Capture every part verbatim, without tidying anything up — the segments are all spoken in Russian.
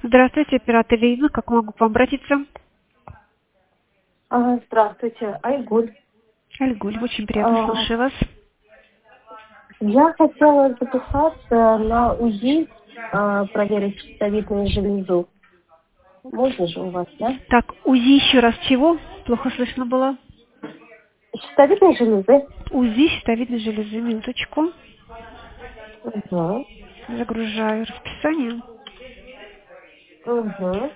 Здравствуйте, оператор Лиза. Как могу к вам обратиться? А, Здравствуйте, Айгуль. Альгуль, очень приятно, А, слушаю вас. Я хотела записаться на УЗИ, а, проверить щитовидную железу. Можно же у вас, да? Так, УЗИ еще раз чего? Плохо слышно было. Щитовидной железы? УЗИ щитовидной железы. Минуточку. Угу. Загружаю расписание. Угу.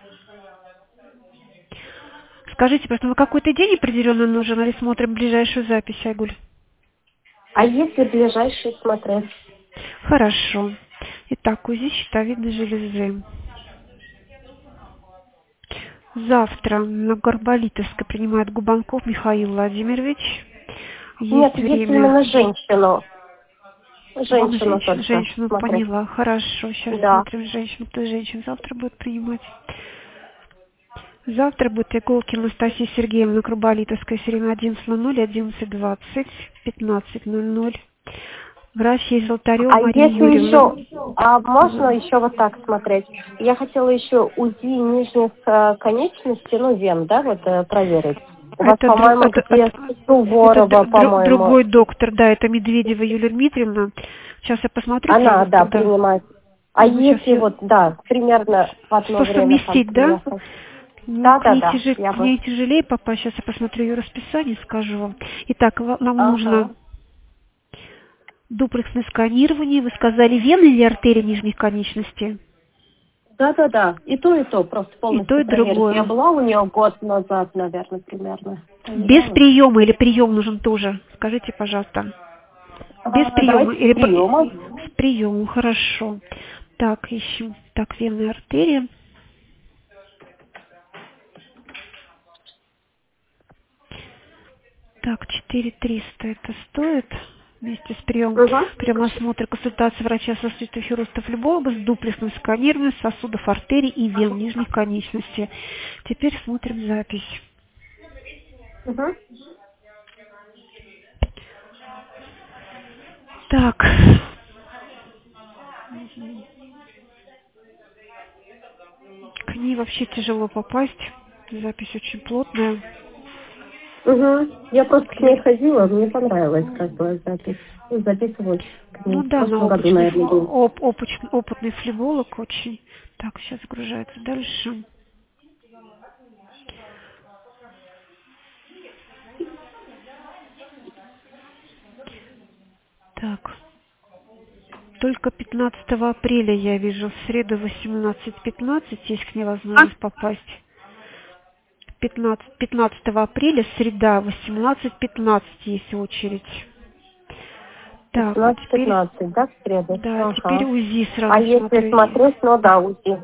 Скажите, просто на какой-то день определенно нужен или смотрим ближайшую запись, Айгуль? А если ближайший смотреть? Хорошо. Итак, УЗИ щитовидной железы. Завтра на Горболитовской принимает Губанков Михаил Владимирович. Нет, Есть если время. именно женщину. Вам Женщину женщину, только женщину смотреть. поняла. Хорошо, сейчас Да. смотрим женщину. Кто из женщин завтра будет принимать? Завтра будет Иголкина Анастасия Сергеевна Круболитовская, все время одиннадцать ноль ноль, одиннадцать двадцать, пятнадцать ноль ноль. Врач есть Золотарева А Мария если Юрьевна. еще, а можно еще вот так смотреть? Я хотела еще УЗИ нижних э, конечностей, ну, вен, да, вот э, проверить. У вас, Это, друг, по-моему, это, это, где это Суворова, дру- дру- по-моему, другой доктор, да, это Медведева Юлия Дмитриевна. Сейчас я посмотрю она, сразу, да, когда. принимает. А Ну, сейчас если я... вот, да, примерно в одно Что время там совместить, да? приехать? Ну, Да, к да, ней, да, тяжелее, я к бы. ней тяжелее попасть. Сейчас я посмотрю ее расписание, скажу вам. Итак, ва- нам нужно Ага. дуплексное сканирование. Вы сказали, вены или артерии нижних конечностей? Да, да, да. И то, и то, просто И то, полностью и проверить. Я другое. была у нее год назад, наверное, примерно. Без Проверяла. приема или прием нужен тоже? Скажите, пожалуйста. Без А, приема давайте с или по- приема. с приемом, хорошо. Так, ищем. Так, венная артерия. Так, четыре триста это стоит. Вместе с приемом. Угу. Прием осмотра, консультация врача сосудистого хирурга флеболога с дуплексным сканированием сосудов артерий и вен нижних конечностей. Теперь смотрим запись. Угу. Так. К ней вообще тяжело попасть. Запись очень плотная. Угу. Я просто к ней Клин- ходила, мне понравилась как бы запись. Ну, записывалась к ней. Ну В да, она прошлом году, опытный, наверное, ф- был. оп- опыч- опытный флеболог очень. Так, сейчас загружается дальше. Так. Только пятнадцатого апреля я вижу, в среду восемнадцать пятнадцать есть к ней возможность попасть. пятнадцатого, пятнадцатого апреля, среда, восемнадцать пятнадцать есть очередь. Так, а пятнадцать теперь, пятнадцать, да, в среду? да, теперь Ага. УЗИ А сразу если смотрю. смотреть, ну да, УЗИ.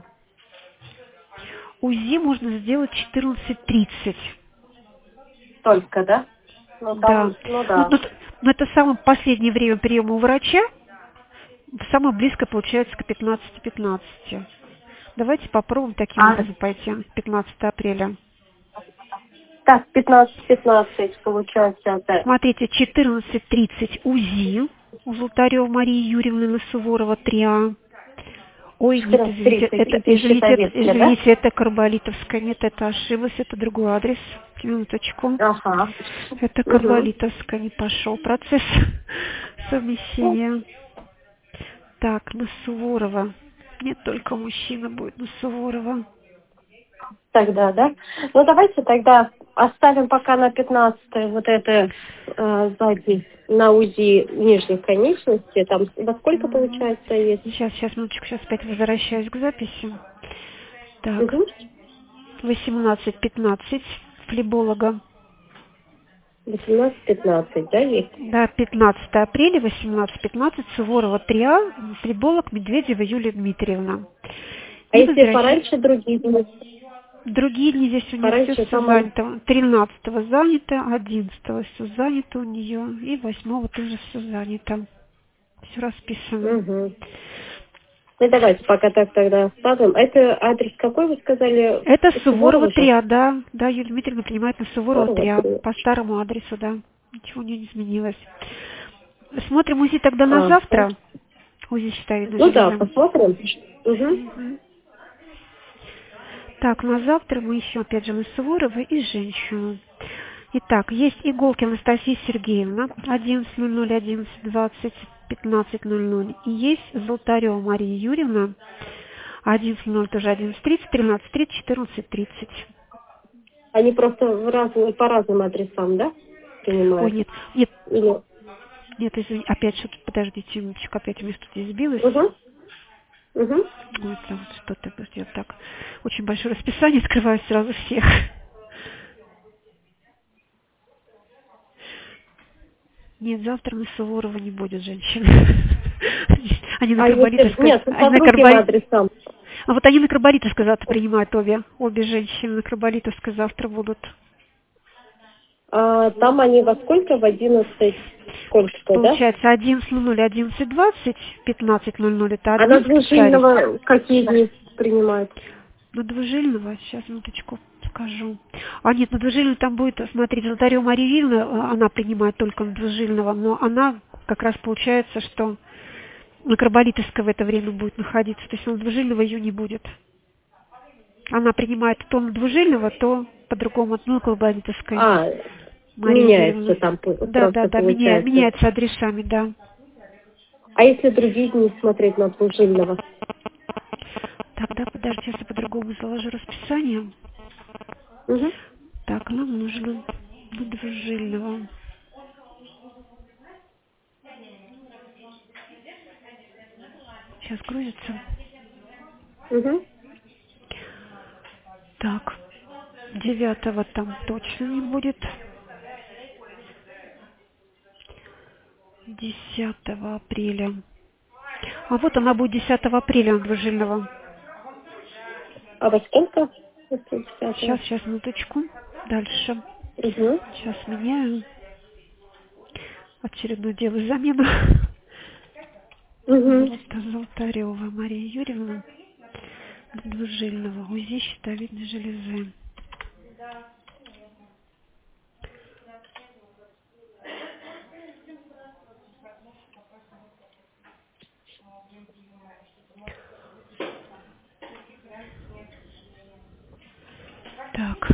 УЗИ можно сделать четырнадцать тридцать. Только, да? Ну Да. там, ну Ну, да. ну, но это самое последнее время приема у врача. Самое близкое получается к пятнадцати пятнадцати. Давайте попробуем таким А, образом пойти. пятнадцатого апреля. так, пятнадцать пятнадцать получается это. Смотрите, четырнадцать тридцать УЗИ у Золотарева Марии Юрьевны на Суворова три А. Ой, нет, четырнадцать извините, тридцать это, это извините, это, щитовидки, да? извините, это Карболитовская. Нет, это ошиблась, это другой адрес. Минуточку. Ага. Это Угу. Карболитовская, не пошел процесс совмещения. Так, на Суворова. Нет, только мужчина будет на Суворова. Тогда, да? Ну, давайте тогда оставим пока на пятнадцатое вот это э, запись на УЗИ нижних конечностей. Там во сколько Мгм. получается есть? Сейчас, сейчас, минуточку, сейчас опять возвращаюсь к записи. Так, Угу. восемнадцать пятнадцать флеболога. восемнадцать пятнадцать, да, есть? Да, пятнадцатого апреля, восемнадцать пятнадцать, Суворова три А, флеболог Медведева Юлия Дмитриевна. А И если возвращаюсь. пораньше другие дни? Другие дни здесь у нее все, Пораньше все самое... занято. тринадцатого занято, одиннадцатого все занято у нее, и восьмого тоже все занято. Все расписано. Угу. Ну, давайте пока так тогда оставим. Это адрес какой вы сказали? Это Суворова Суворова три же? А, да. Да, Юлия Дмитриевна принимает на Суворова Суворова три А. три. По старому адресу, да. Ничего не изменилось. Смотрим УЗИ тогда на Ага. завтра. УЗИ щитовидной Ну да, железы. посмотрим. Угу. Мгм. Так, на завтра мы ищем опять же на Суворова и женщину. Итак, есть Иголки Анастасия Сергеевна, одиннадцать ноль ноль, одиннадцать двадцать, пятнадцать ноль ноль. И есть Золотарева Мария Юрьевна, одиннадцать ноль ноль, тоже одиннадцать тридцать, тринадцать тридцать, четырнадцать тридцать. Они просто в разные, по разным адресам, да, Ой, принимают? нет, нет, Или... нет, извини, опять что-то, подождите, минуточку, опять у меня что-то здесь сбилось. Угу. Угу. Ой, там что-то, подожди, так, очень большое расписание, открываю сразу всех. Нет, завтра на Суворова не будет женщин. Они на А если... Карболитовской... Нет, по Они на другим Карболит... адресам. А вот они на Карболитовской завтра принимают обе. Обе женщины на Карболитовской завтра будут. А, там они во сколько? В одиннадцать сколько-то, да? Получается одиннадцать ноль ноль, одиннадцать двадцать, пятнадцать ноль ноль это А на одни специалисты. двужильного какие дни принимают? На двужильного, сейчас минуточку скажу. А нет, на двужильного там будет, смотрите, Золотарева Мария Юрьевна, она принимает только на двужильного, но она как раз получается, что на Карболитовской в это время будет находиться, то есть на двужильного ее не будет. Она принимает то на двужильного, то по-другому, ну, на Карболитовской. А, Мария меняется Юрьевна. там Да, просто да, да, меняется, получается. меняется адресами, да. А если другие дни смотреть на двужильного? Тогда, подожди, сейчас я по-другому заложу расписание. Угу. Так, нам нужно на двужильного. Сейчас грузится. Угу. Так, девятого там точно не будет. десятого апреля. А вот она будет десятого апреля на двужильного. А во сколько? Сейчас, сейчас, минуточку. Дальше. Угу. Сейчас меняю. Очередную делаю замену. Угу. Это Золотарева Мария Юрьевна. Двужильного. УЗИ щитовидной железы. Так.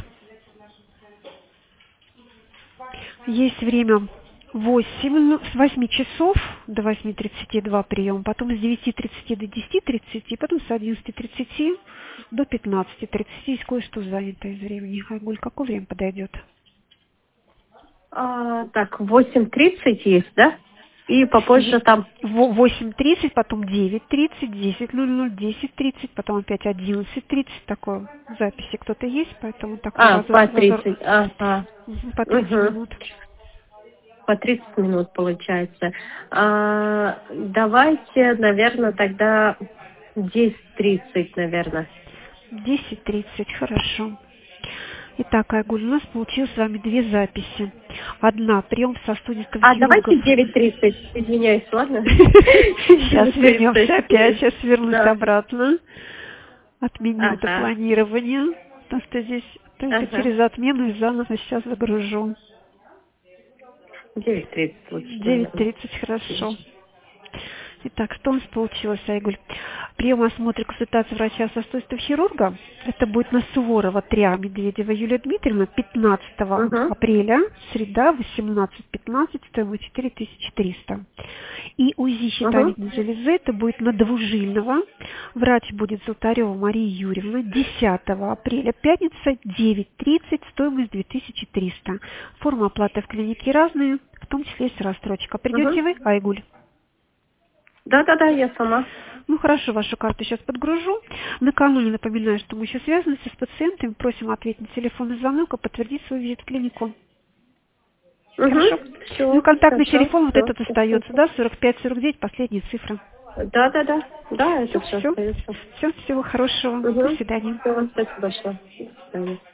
Есть время восемь, с восьми часов до восьми тридцати два прием, потом с девяти тридцати до десяти тридцати, потом с одиннадцати тридцати до пятнадцати тридцати. Есть кое-что занято из времени. Айгуль, какое время подойдет? А, так, восемь тридцать есть, да? И попозже там... восемь тридцать, потом девять тридцать, десять ноль ноль, десять тридцать, потом опять одиннадцать тридцать. Такое в записи кто-то есть, поэтому такой А, разор. по тридцать, ага. Угу, по тридцать Угу. минут. По тридцать минут получается. А, давайте, наверное, тогда десять тридцать, наверное. десять тридцать, хорошо. Итак, Айгуль, у нас получилось с вами две записи. Одна, прием сосудистых А, хирургов. давайте девять тридцать. Извиняюсь, ладно? Сейчас вернемся опять, сейчас вернусь обратно. Отменю это планирование. Потому что здесь только через отмену и заново сейчас загружу. девять тридцать лучше. девять тридцать, хорошо. Итак, что у нас получилось, Айгуль? Прием, осмотр, консультация врача сосудистого хирурга. Это будет на Суворова три А, Медведева Юлия Дмитриевна, пятнадцатого Uh-huh. апреля, среда, восемнадцать пятнадцать, стоимость четыре тысячи триста. И УЗИ щитовидной uh-huh. железы, это будет на двужильного. Врач будет Золотарева Мария Юрьевна, десятого апреля, пятница, девять тридцать, стоимость две тысячи триста. Форма оплаты в клинике разные, в том числе есть рассрочка. Придете uh-huh. вы, Айгуль? Да-да-да, я сама. Ну хорошо, вашу карту сейчас подгружу. Накануне напоминаю, что мы еще связываемся с пациентами, просим ответить на телефонный звонок и подтвердить свой визит в клинику. Угу. Хорошо? Все, ну, контактный хорошо, телефон вот все, этот все, остается, все. да, сорок пять сорок девять, последняя цифра. Да-да-да, да, это все, все все, все, всего хорошего, угу. до свидания. Все, спасибо большое. До свидания.